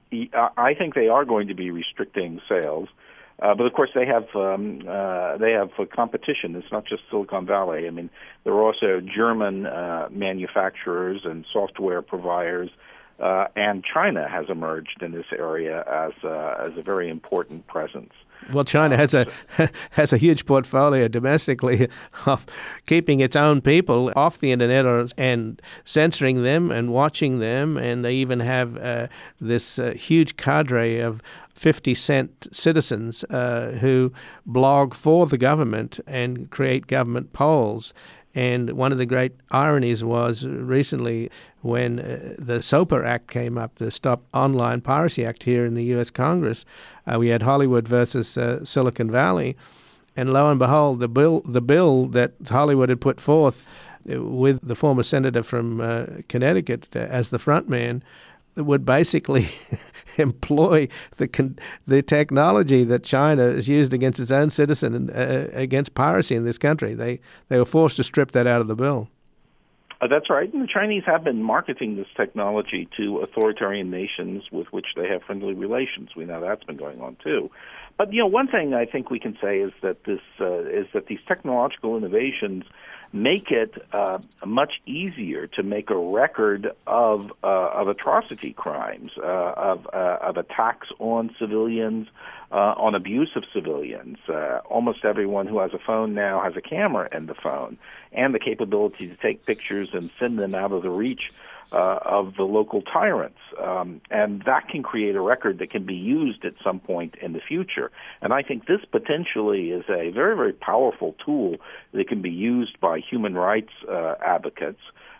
[SPEAKER 7] I think they are going to be restricting sales, uh, but of course they have um, uh, they have a competition. It's not just Silicon Valley. I mean, there are also German uh, manufacturers and software providers, uh, and China has emerged in this area as uh, as a very important presence.
[SPEAKER 1] Well, China has a has a huge portfolio domestically of keeping its own people off the internet or, and censoring them and watching them, and they even have uh, this uh, huge cadre of fifty cent citizens uh, who blog for the government and create government polls. And one of the great ironies was recently when uh, the SOPA Act came up, the Stop Online Piracy Act here in the U S Congress. Uh, we had Hollywood versus uh, Silicon Valley, and lo and behold, the bill the bill that Hollywood had put forth uh, with the former senator from uh, Connecticut uh, as the front man would basically employ the con- the technology that China has used against its own citizen and uh, against piracy in this country. They they were forced to strip that out of the bill.
[SPEAKER 7] Uh, that's right. And the Chinese have been marketing this technology to authoritarian nations with which they have friendly relations. We know that's been going on too. But you know, one thing I think we can say is that this uh, is that these technological innovations make it uh, much easier to make a record of uh, of atrocity crimes, uh, of uh, of attacks on civilians, uh, on abuse of civilians. Uh, almost everyone who has a phone now has a camera in the phone and the capability to take pictures and send them out of the reach uh, of the local tyrants. Um, and that can create a record that can be used at some point in the future. And I think this potentially is a very, very powerful tool that can be used by human rights uh, advocates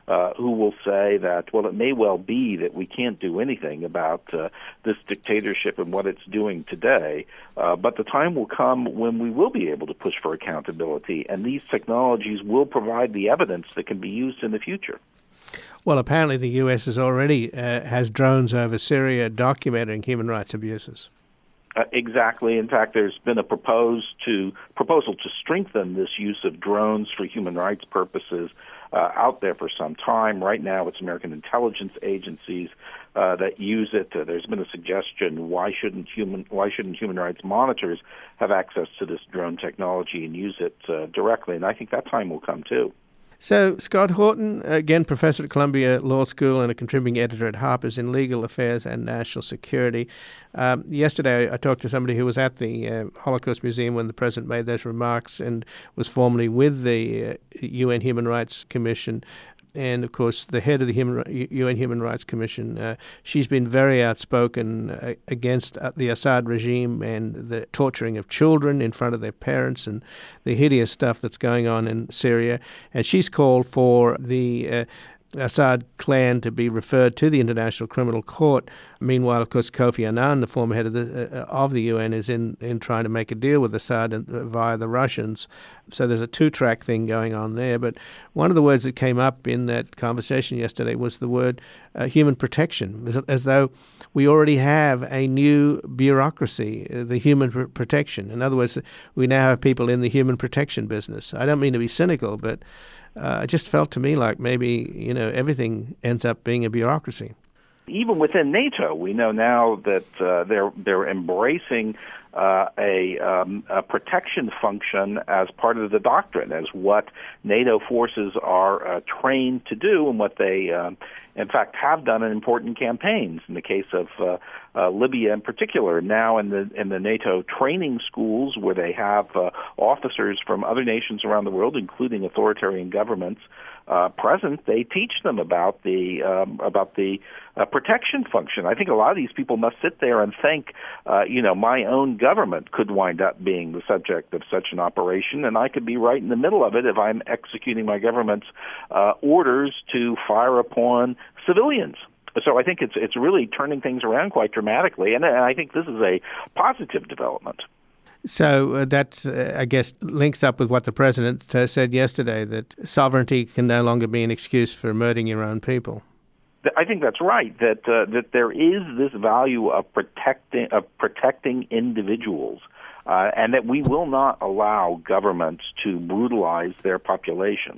[SPEAKER 7] uh, who will say that, well, it may well be that we can't do anything about uh, this dictatorship and what it's doing today, uh, but the time will come when we will be able to push for accountability, and these technologies will provide the evidence that can be used in the future.
[SPEAKER 1] Well, apparently the U S has already uh, has drones over Syria documenting human rights abuses.
[SPEAKER 7] Uh, exactly. In fact, there's been a proposed to proposal to strengthen this use of drones for human rights purposes uh, out there for some time. Right now, it's American intelligence agencies uh, that use it. Uh, there's been a suggestion: why shouldn't human why shouldn't human rights monitors have access to this drone technology and use it uh, directly? And I think that time will come too.
[SPEAKER 1] So, Scott Horton, again, professor at Columbia Law School and a contributing editor at Harper's in Legal Affairs and National Security. Um, yesterday, I talked to somebody who was at the uh, Holocaust Museum when the president made those remarks and was formerly with the uh, U N Human Rights Commission. And, of course, the head of the Human, U N Human Rights Commission, uh, she's been very outspoken uh, against uh, the Assad regime and the torturing of children in front of their parents and the hideous stuff that's going on in Syria. And she's called for the uh, Assad clan to be referred to the International Criminal Court. Meanwhile, of course, Kofi Annan, the former head of the uh, of the U N, is in, in trying to make a deal with Assad and, uh, via the Russians. So there's a two-track thing going on there. But one of the words that came up in that conversation yesterday was the word uh, human protection, as, as though we already have a new bureaucracy, uh, the human pr- protection. In other words, we now have people in the human protection business. I don't mean to be cynical, but Uh, it just felt to me like maybe, you know, everything ends up being a bureaucracy.
[SPEAKER 7] Even within NATO, we know now that uh, they're they're embracing uh, a, um, a protection function as part of the doctrine, as what NATO forces are uh, trained to do and what they, um, in fact, have done in important campaigns. In the case of uh, uh, Libya in particular, now in the in the NATO training schools where they have uh, officers from other nations around the world, including authoritarian governments, uh, present, they teach them about the um, about the uh, protection function. I think a lot of these people must sit there and think, uh, you know, my own government could wind up being the subject of such an operation, and I could be right in the middle of it if I'm executing my government's uh, orders to fire upon civilians. So I think it's it's really turning things around quite dramatically, and I think this is a positive development.
[SPEAKER 1] So uh, that, uh, I guess, links up with what the president uh, said yesterday, that sovereignty can no longer be an excuse for murdering your own people.
[SPEAKER 7] I think that's right, that uh, that there is this value of protecting of protecting individuals, uh, and that we will not allow governments to brutalize their populations.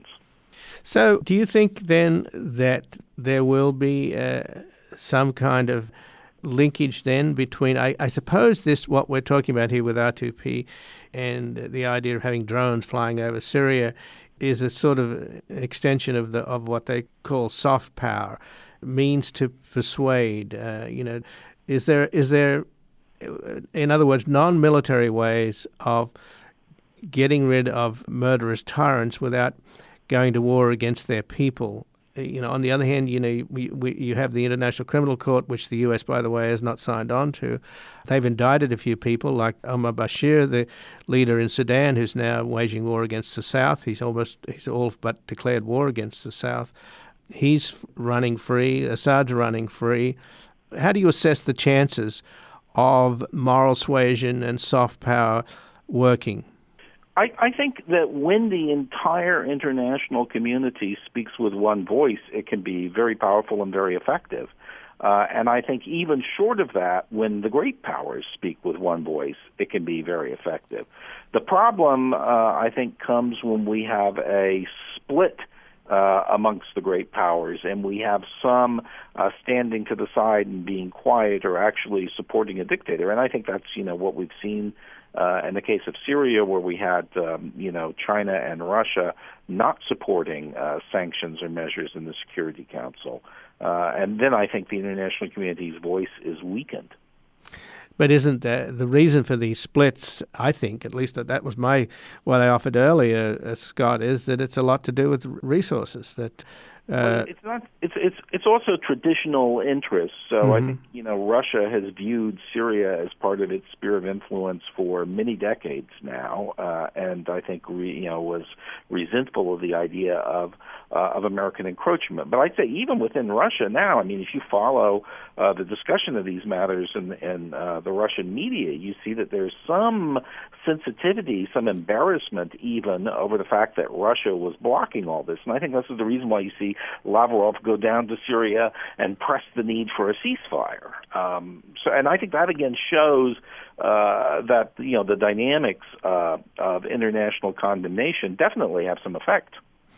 [SPEAKER 1] So do you think then that there will be uh, some kind of linkage then between, I, I suppose this, what we're talking about here with R two P and the idea of having drones flying over Syria is a sort of extension of the of what they call soft power, means to persuade. Uh, you know, is there is there, in other words, non-military ways of getting rid of murderous tyrants without going to war against their people? You know, on the other hand, you know, we, we, you have the International Criminal Court, which the U S, by the way, has not signed on to. They've indicted a few people, like Omar Bashir, the leader in Sudan, who's now waging war against the South. He's almost, he's all but declared war against the South. He's running free. Assad's running free. How do you assess the chances of moral suasion and soft power working?
[SPEAKER 7] I, I think that when the entire international community speaks with one voice, it can be very powerful and very effective. Uh, and I think even short of that, when the great powers speak with one voice, it can be very effective. The problem, uh, I think, comes when we have a split uh, amongst the great powers, and we have some uh, standing to the side and being quiet or actually supporting a dictator. And I think that's, you know, what we've seen Uh, in the case of Syria, where we had, um, you know, China and Russia not supporting uh, sanctions or measures in the Security Council. Uh, and then I think the international community's voice is weakened.
[SPEAKER 1] But isn't the, the reason for these splits, I think, at least that was my what I offered earlier, uh, Scott, is that it's a lot to do with resources, that Uh,
[SPEAKER 7] it's not. It's it's it's also traditional interests. So
[SPEAKER 1] mm-hmm.
[SPEAKER 7] I think you know Russia has viewed Syria as part of its sphere of influence for many decades now, uh, and I think re, you know was resentful of the idea of uh, of American encroachment. But I'd say even within Russia now, I mean, if you follow uh, the discussion of these matters in, in uh, the Russian media, you see that there's some sensitivity, some embarrassment even over the fact that Russia was blocking all this. And I think this is the reason why you see Lavrov go down to Syria and press the need for a ceasefire. Um, so, and I think that again shows uh, that you know the dynamics uh, of international condemnation definitely have some effect.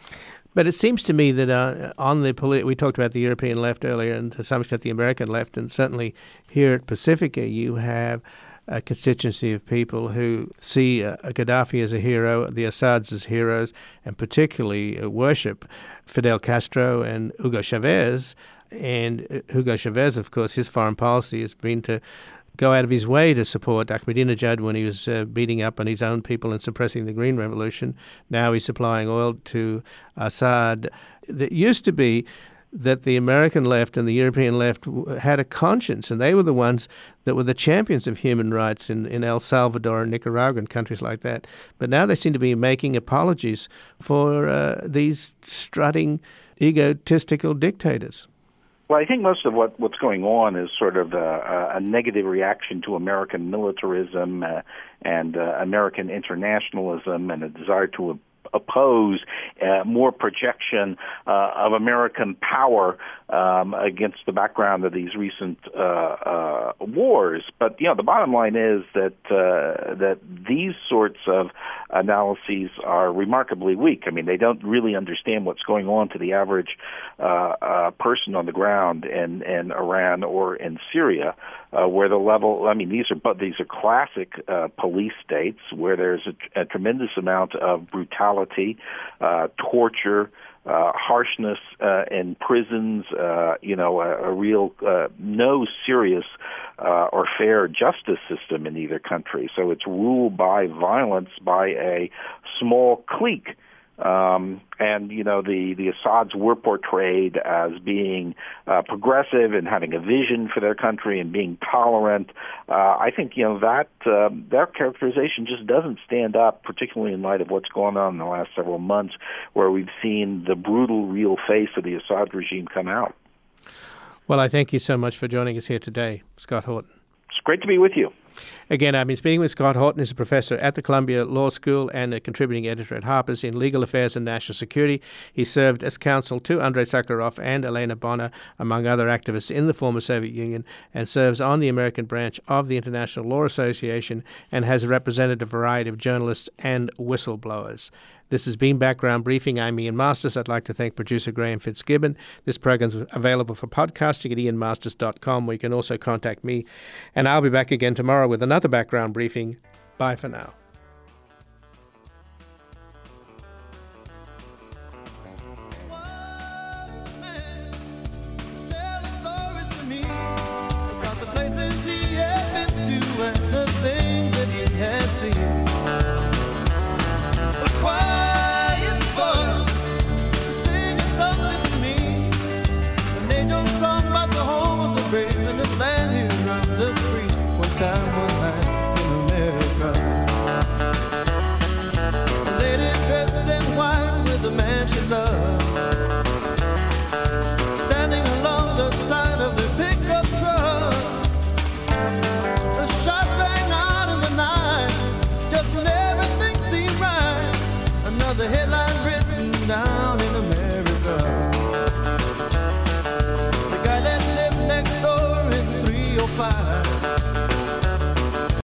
[SPEAKER 1] But it seems to me that uh, on the polit- we talked about the European left earlier, and to some extent the American left, and certainly here at Pacifica, you have a constituency of people who see uh, Gaddafi as a hero, the Assads as heroes, and particularly uh, worship Fidel Castro and Hugo Chavez. And uh, Hugo Chavez, of course, his foreign policy has been to go out of his way to support Ahmadinejad when he was uh, beating up on his own people and suppressing the Green Revolution. Now he's supplying oil to Assad. That used to be that the American left and the European left had a conscience, and they were the ones that were the champions of human rights in, in El Salvador and Nicaragua and countries like that. But now they seem to be making apologies for uh, these strutting, egotistical dictators.
[SPEAKER 7] Well, I think most of what, what's going on is sort of a, a negative reaction to American militarism uh, and uh, American internationalism and a desire to oppose uh, more projection uh, of American power um, against the background of these recent uh, uh, wars. But you know, the bottom line is that uh, that these sorts of analyses are remarkably weak. I mean, they don't really understand what's going on to the average uh, uh, person on the ground in, in Iran or in Syria, uh, where the level. I mean, these are but these are classic uh, police states where there's a, a tremendous amount of brutality, uh, torture, uh, harshness uh, in prisons, uh, you know, a, a real uh, no serious uh, or fair justice system in either country. So it's ruled by violence by a small clique. Um, and, you know, the, the Assads were portrayed as being uh, progressive and having a vision for their country and being tolerant. Uh, I think, you know, that uh, that characterization just doesn't stand up, particularly in light of what's gone on in the last several months, where we've seen the brutal, real face of the Assad regime come out.
[SPEAKER 1] Well, I thank you so much for joining us here today, Scott Horton.
[SPEAKER 7] It's great to be with you.
[SPEAKER 1] Again, I've been speaking with Scott Horton, who's a professor at the Columbia Law School and a contributing editor at Harper's in legal affairs and national security. He served as counsel to Andrei Sakharov and Elena Bonner, among other activists in the former Soviet Union, and serves on the American branch of the International Law Association and has represented a variety of journalists and whistleblowers. This has been Background Briefing. I'm Ian Masters. I'd like to thank producer Graham Fitzgibbon. This program is available for podcasting at ian masters dot com, where you can also contact me. And I'll be back again tomorrow with another Background Briefing. Bye for now.